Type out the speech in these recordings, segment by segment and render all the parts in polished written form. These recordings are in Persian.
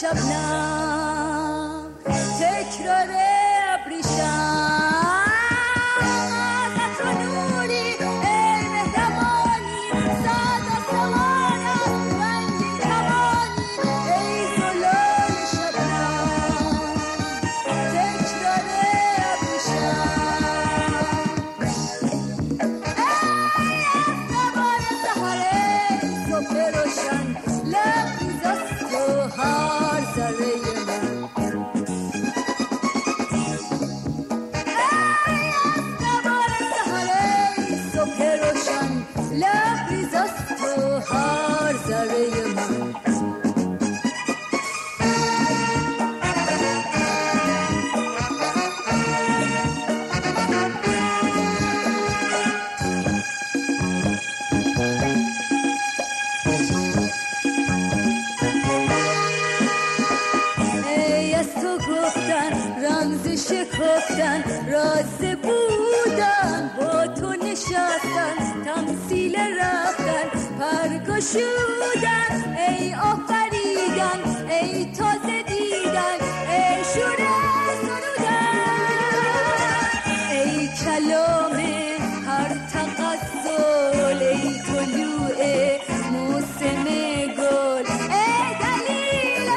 شبنم تکرار ابریشم عطر نوری ای مهربانی صد آسمانم رنگین کمانی ای زلال شبنم تکرار ابریشم ای از زبان سحره صبح روشن لبریز است و هر ذره من لبریز است و هر ذره من ای از تو گفتن رمز شکفتن راز بودن با تو نشستن تمثیل رفتن پرگشودن ای آفریدن ای تازه دیدن ای شور سرودن ای کلام هر تغزل ای طلوع موسم گل ای دلیل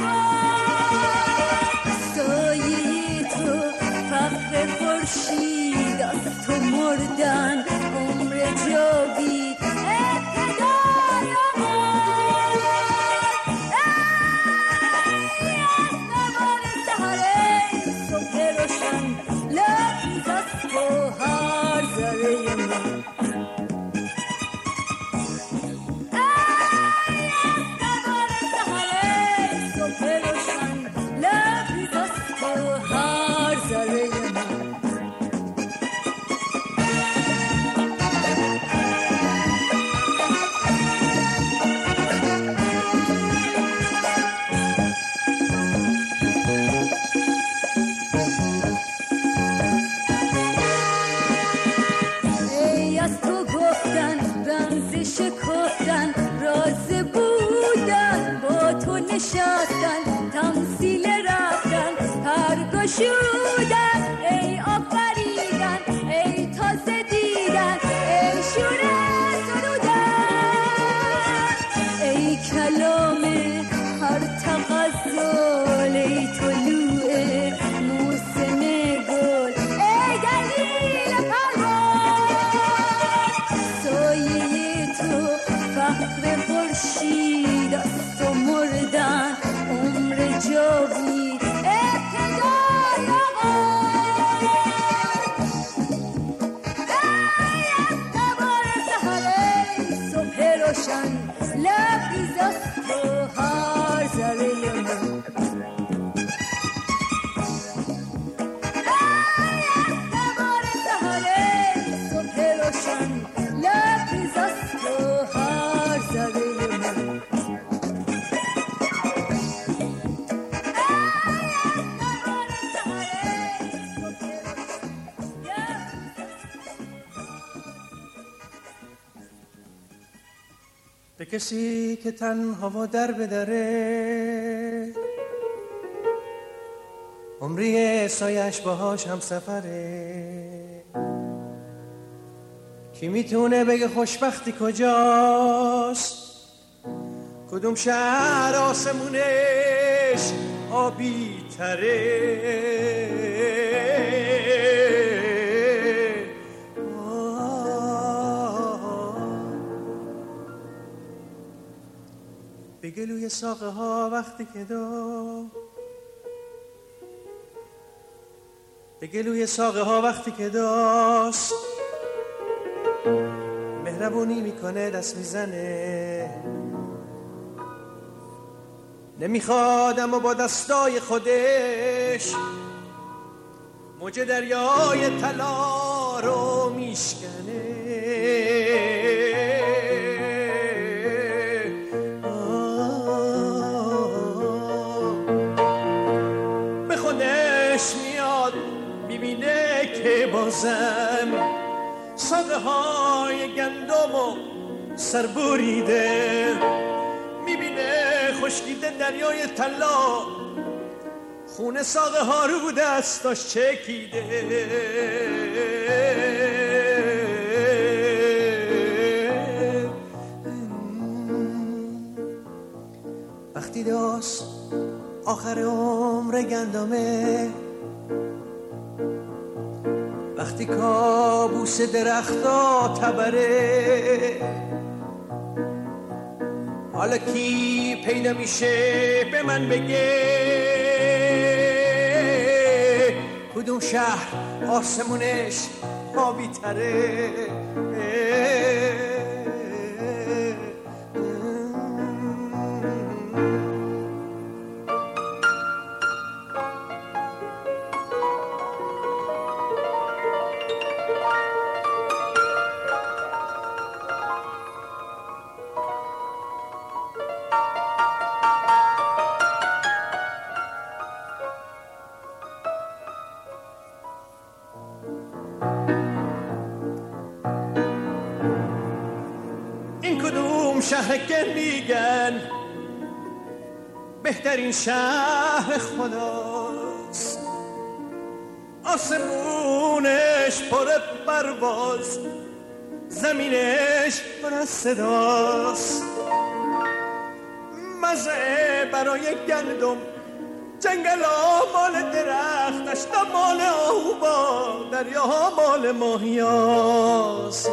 پرواز سایه تو فخر خورشید از تو مردن عمر جاوید ابتدای آغاز ای از زمان سحره صبح روشن لبریز است و هر ذره من ای از زمان سحره صبح روشن لبریز است و هر ذره من ای از تو گفتن رمز شکفتن راز بودن با تو نشستن تمثیل رفتن پرگشودن ای آفریدن ای تازه دیدن ای شور سرودن ای کلام هر تغزل ای طلوع موسم گل ای دلیل پرواز سایه تو فخر خورشید است و مردن عمر جاوید ابتدای آغاز ای از زمان سحره صبح روشن لبریز است و هر ذره من ای از زمان سحره صبح روشن لبریز است و هر ذره من به کسی که تنها و در به دره عمری سایش باهاش هم سفره کی میتونه بگه خوشبختی کجاست کدوم شهر آسمونش آبی تره به گلوی ساقه ها وقتی که به گلوی ساقه ها وقتی که داشت مهربونی میکنه دست میزنه نمیخواد اما با دستای خودش موج دریای طلا رو میشکنه به خودش میاد میبینه که بازم ساقه های گندم و سر بریده میبینه خشکیده دریای طلا، خونه ساقه ها رو دستاش چکیده. وقتی داست آخر عمر گندمه، وقتی کابوس درختا تبره، حالا کی پیدا میشه به من بگه کدوم شهر آسمونش آبی تره؟ شهر که میگن بهترین شهر خداست، آسمونش پر پرواز، زمینش پر از صداست. مزه برای گندم، جنگلا مال درختش، تا مال آهوبا، دریاها مال ماهیاست.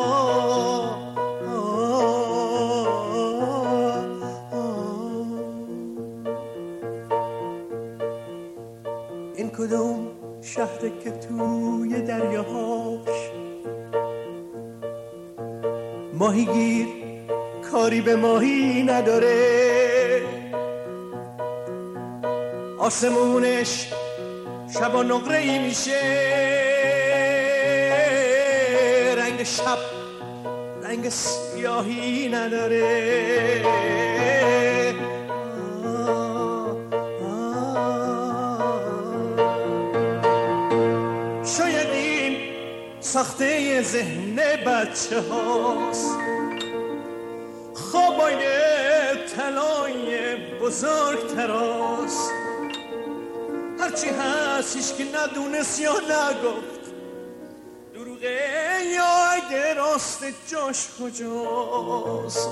این کدوم شهره که توی دریاهاش ماهیگیر کاری به ماهی نداره، آسمونش شبا نقره‌ای میشه، رنگ شب رنگ سیاهی نداره. شاید این ساخته ذهن بچه هاست، خوابای طلای بزرگ تراست، هرچی هست هیچ که ندونست یا نگفت، دروغه یا اگه راست جاش کجاست.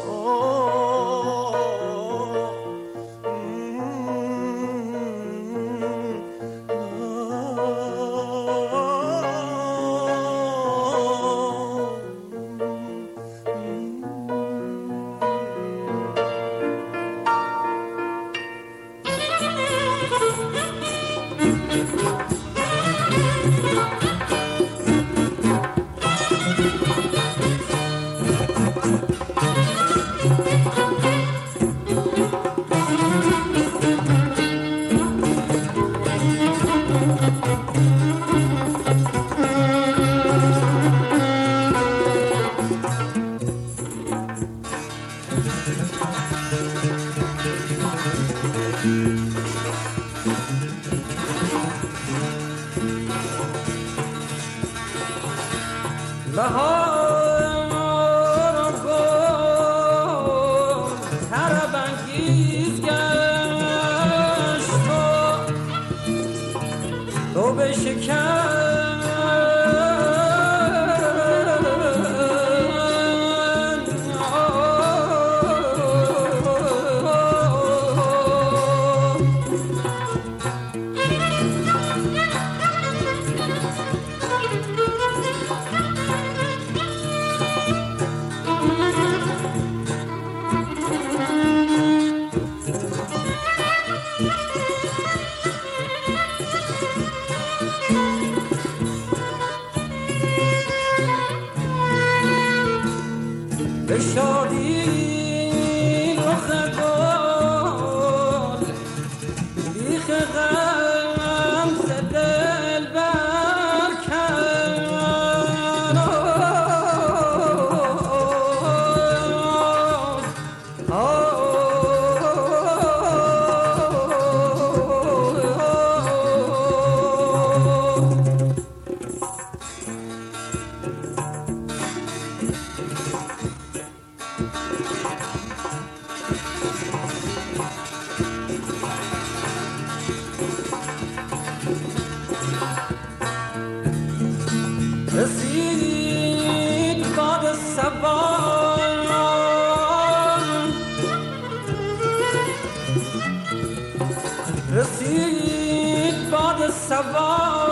رسید باد صبا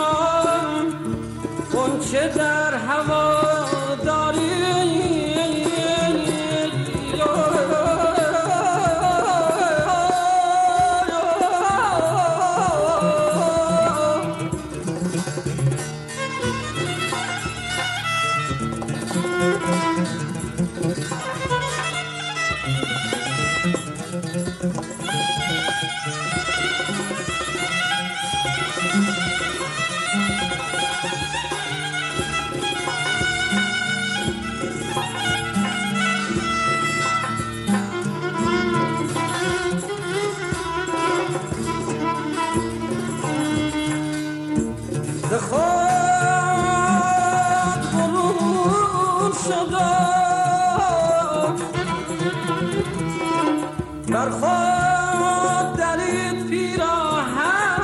غنچه در هوا داری در خود دلید پیراهن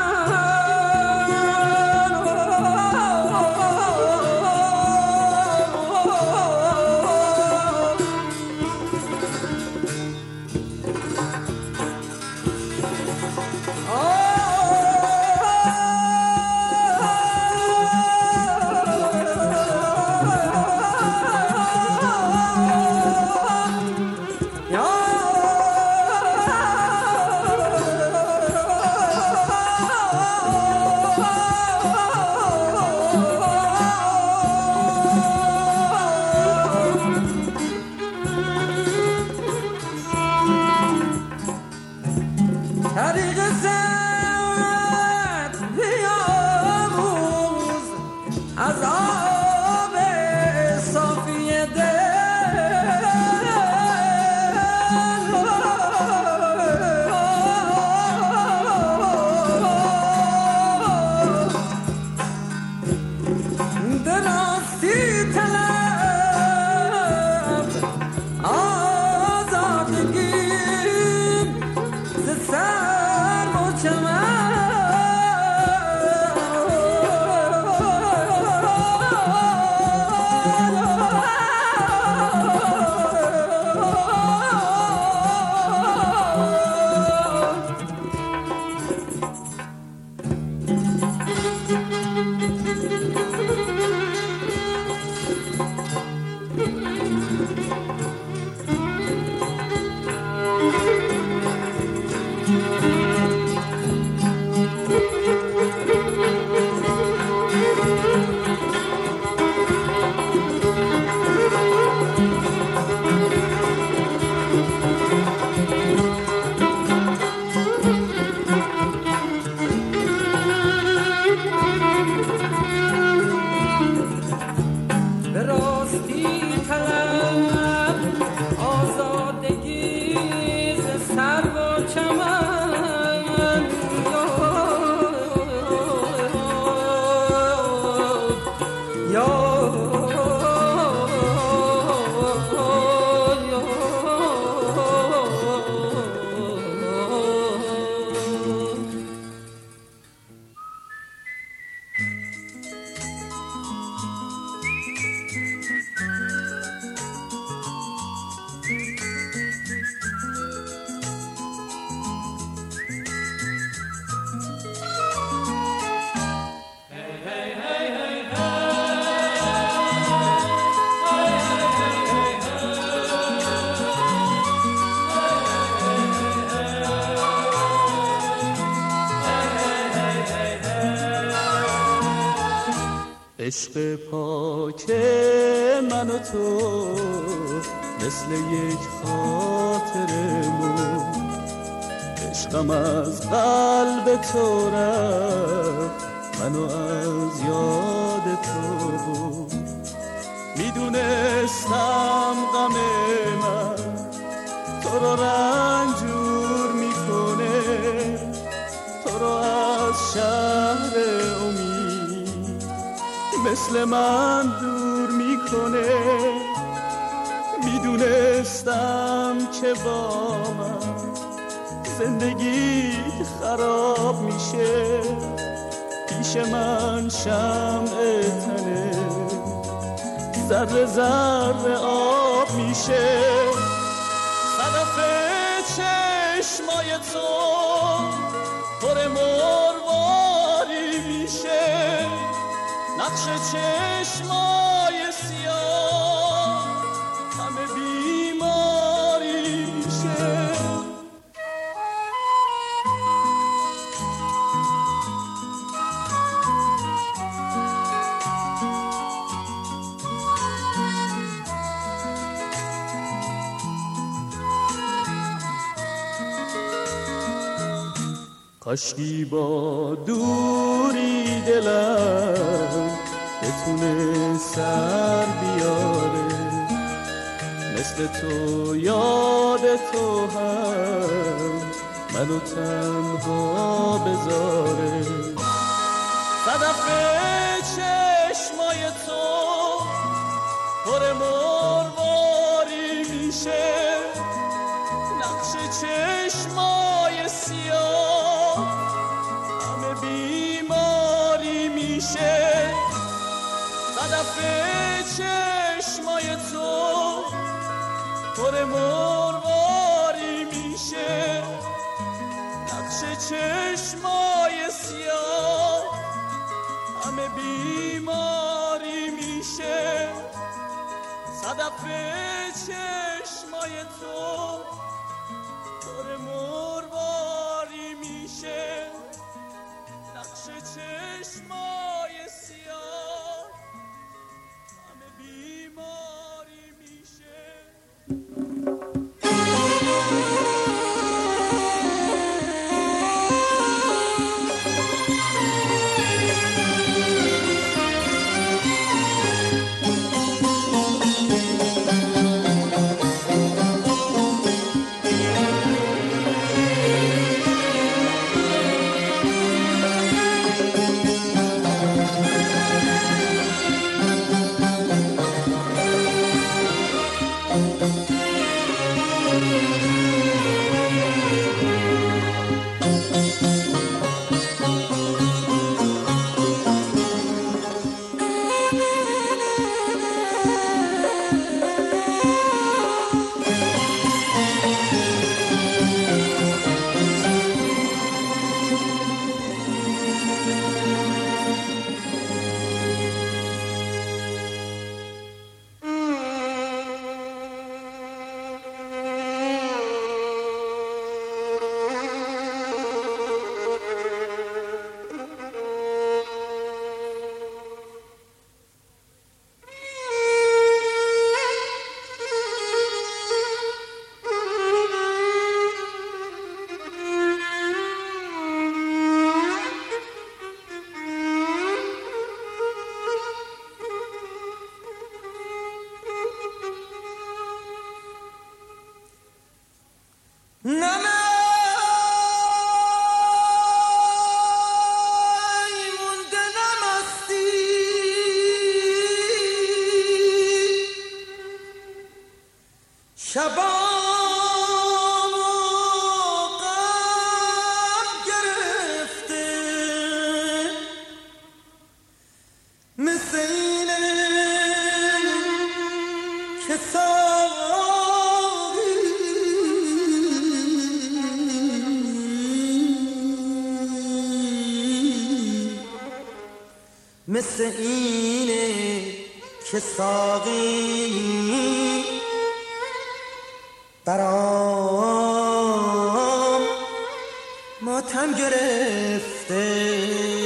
عشق پاک من و تو مثل یک خاطرمون، عشقم از قلب تو رفت، منو از یاد تو بود. میدونستم غم من تو رو رنجور میکنه، تو رو از شهر امید مثل من دور میکنه. میدونستم که با من زندگی خراب میشه، پیش من شمع تنه ذره ذره آب میشه. صدف چشمای تو پر مرواری میشه، نقش چشمای سیاه همه بیماری میشه. کاشکی با دوری دلم بتونه سر بیاره، مثل تو یاد تو هم منو تنها بذاره. صدف چشمای تو پر مرواری میشه، نقش چشمای سیاه همه بیماری میشه. صدف چشمای تو پر مرواری میشه، نقش چشمای سیاه همه بیماری میشه. صدف چشمای تو پر مرواری میشه، نقش چشمای سیاه همه بیماری میشه. مثل اینه که ساقی برام ماتم گرفته.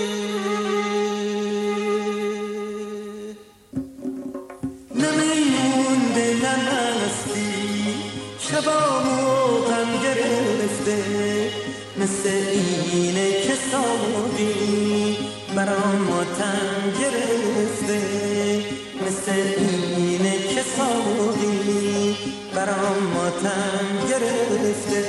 نمیمونده نمستی شبامو غم گرفته. مثل اینه که ساقی برام ماتم گرفته. مثل اینه که ساقی برام ماتم گرفته.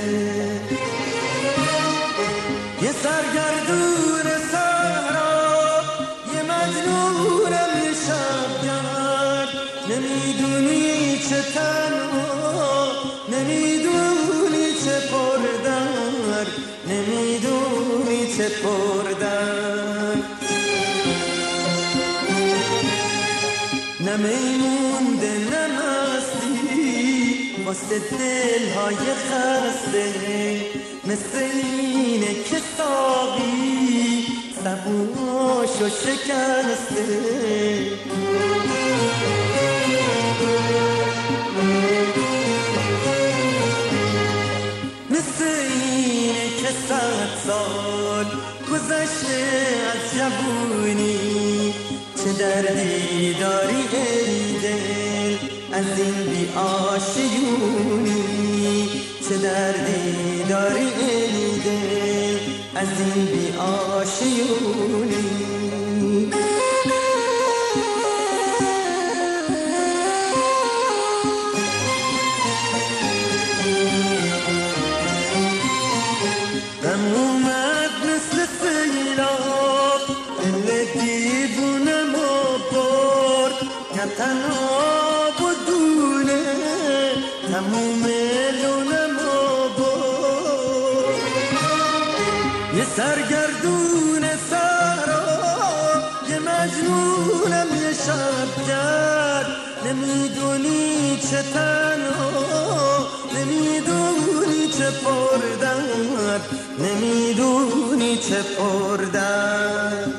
یه سرگردون صحرا یه مجنونم یه شبگرد. نمیدونی چه تنها نمیدونی چه پردر نمیدونی چه پردر. نمیمونده نمستی واسه دلهای خسته. مثل اینه که ساقی سبوشو شکسته مثل اینه که 100 سال گذشته از جوونی چه دردی داری ای دل از این بی آشیونی چه دردی داری ای دل از این بی آشیونی غم اومد مثل سیلاب دل دیوونم و برد نه تنها بدونه تموم لونم و برد یه سرگردون سهراب یه مجنونم یه شب کرد نمیدونی چه تنها نمیدونی چه پردن نمیدونی چه پردن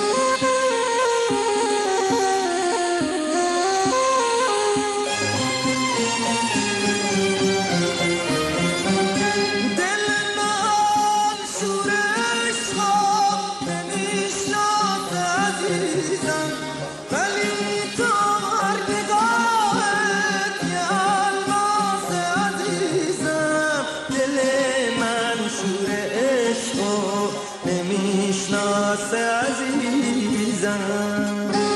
دل من شورش ها نمیشناس عزیزم ولی تو هر نگاهت یه الماس عزیزم دل من شور عشقو نمیشناس عزیزم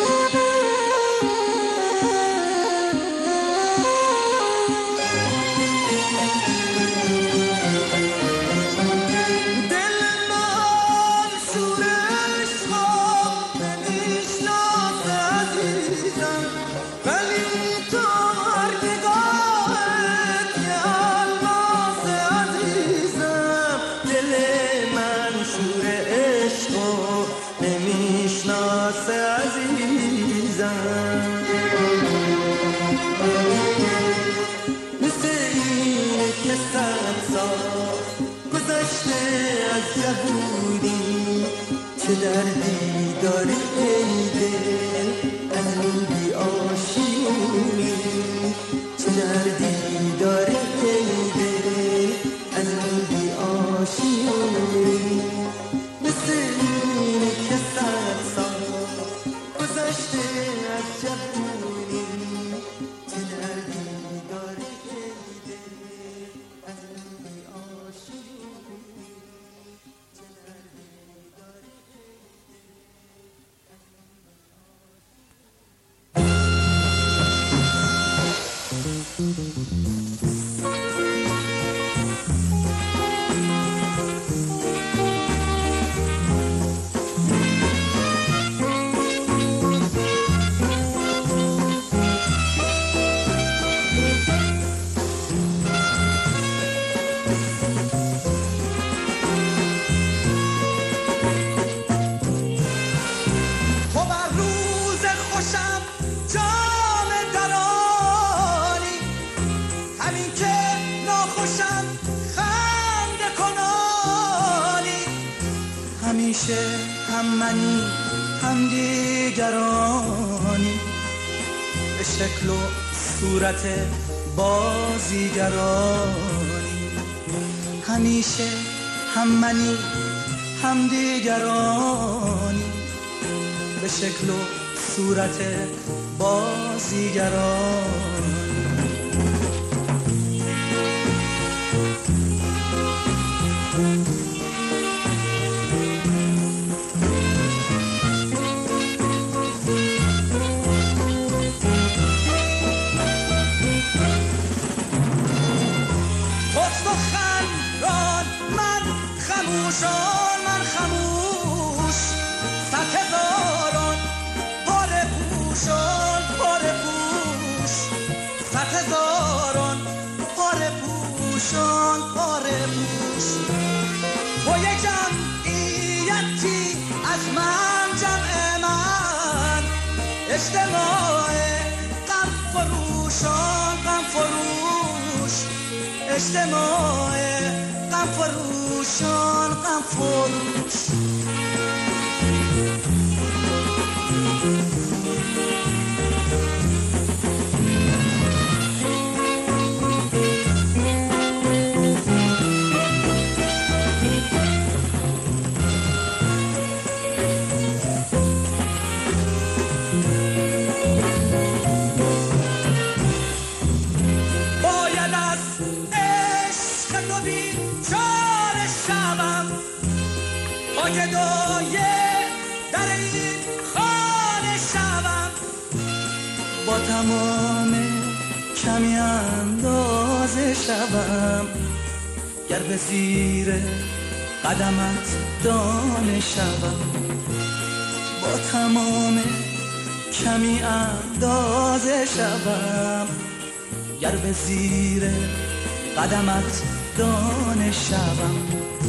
چه دردی داری ای دل از این بی آشیونی چه دردی داری ای دل از این بی آشیونی مثل اینه که 100 سال گذشته از جوونی چه دردی داری ای دل از این بی آشیونی همیشه هم منی هم دیگرانی به شکل و صورت بازیگرانی همیشه هم منی هم دیگرانی به شکل و صورت بازیگرانی من خموش 100 هزاران پاره پوشان پاره پوش 100 هزاران پاره پوشان پاره پوش با یک جمعیتی از من جمع من اجتماع غم فروشان غم فروش اجتماع غم فروشان غم فروش گدای در این خانه شوم با تمام کمی اندازه شوم گر به زیر قدمت دانه شوم با تمام کمی اندازه شوم گر به زیر قدمت دانه شوم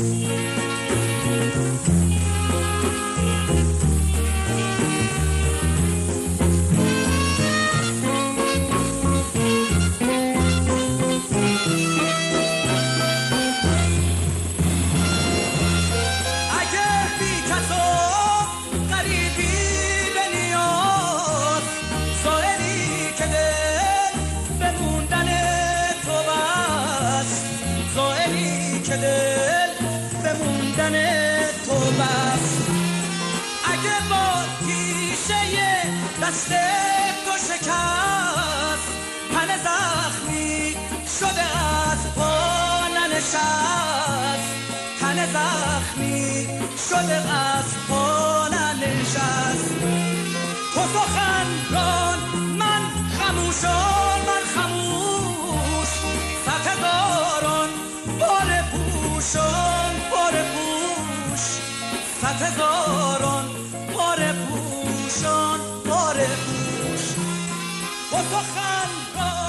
دل بموندن تو بس اگه با تیشه دست تو شکست تن زخمی شده از پا ننشست تن زخمی شده از پا ننشست تو سخنران من خموشان من خموش صد هزاران بار پوشان بار پوش صد هزاران بار پوشان بار پوش تو سخنران